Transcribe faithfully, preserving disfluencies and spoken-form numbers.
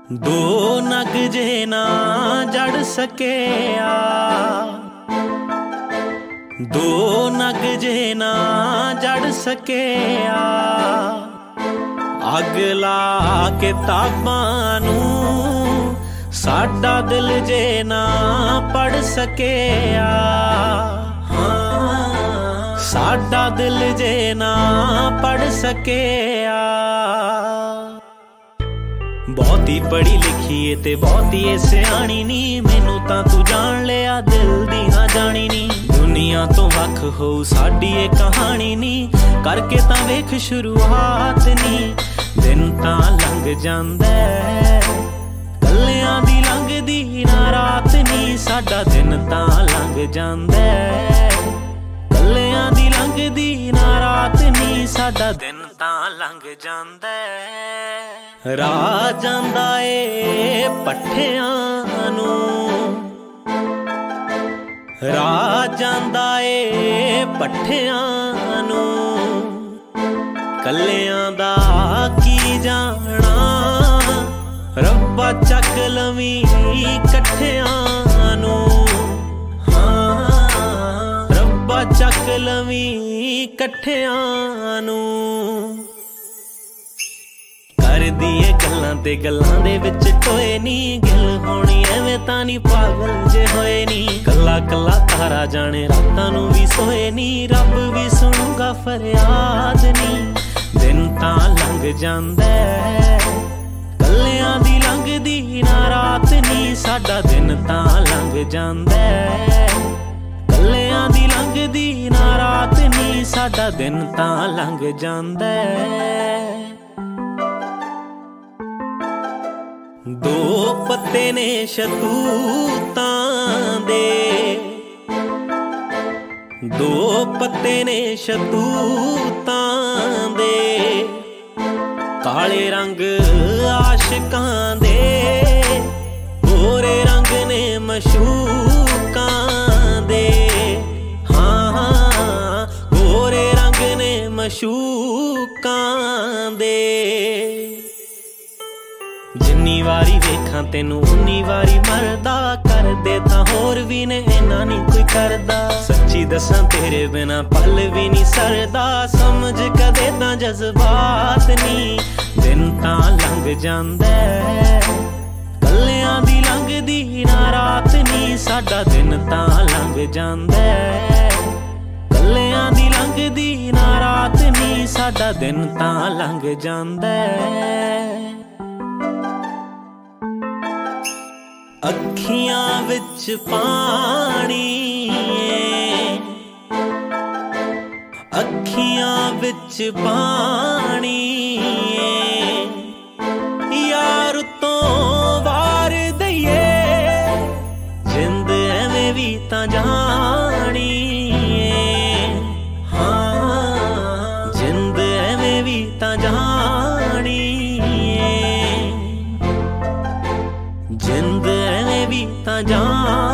दो नग जे ना जड़ सकेया, दो नग जे ना जड़ सकेया। अग ला के ताबां नूं साडा दिल जे ना पढ़ सकेया। हाँ, साडा दिल जे ना पढ़ सकेया। बहुती पढ़ी लिखी है ते बहुती सियाणी नी, मैनू तां तू जान लिया दिल दी ना जानी नी। दुनिया तो वख हो साडी ये कहानी नी, करके तां वेख शुरुआत नी। दिन तां लंघ जांदा कल्लियां दी लंघदी ना रात नी। साडा दिन तां लंघ जांदा कल्लियां दी लंघदी ना रात नी। साडा दिन तां लंघ जांदा। राह जांदा ए पट्ठियां नूं, राह जांदा ए पट्ठियां नूं। कल्लियां दा की जाना रब्बा चक लवीं कट्ठियां नूं। हाँ, रब्बा चक लवीं कट्ठियां नूं। करदिए गल्लां ते गल्लां दे विच टोए नी, गिल होनी एवें तां नी पागल जे होए नी। कल्ला कल्ला तारा जाने रातां नूं भी सोए नी, रब भी सुनूगा फरियाद नी। दिन तां लंघ जांदा कल्लियां दी लंघदी ना रात नी। साडा दिन तां लंघ जांदा कल्लियां दी लंघदी ना रात नी। साडा दिन तां लंघ जांदा। दो पत्ते ने शतूतां दे, दो पत्ते ने शतूतां दे। काले रंग आशिकां दे, गोरे रंग ने मशूकां दे। हाँ हाँ, गोरे रंग ने मशूकां दे। जिन्नी वारी वेखां तेनू उन्नी वारी मरदा, कर दे तां होर भी ने इन्ना नी कोई करदा। सच्ची दसां तेरे बिना पल भी नी सरदा, समझ कदे तां जज्बात नी। दिन तां लंघ जांदा कल्लियां दी लंघदी ना रात नी। साडा दिन तां लंघ जांदा कल्लियां दी लंघदी ना रात नी। साडा दिन तां लंघ जांदा। अखियां विच पानी, अखियां विच पानी। यार तो वार दईए जिंद एवें भी तां जानी। हाँ, जिंद एवें भी तां जानी। जिंद एवें भी तां जानी।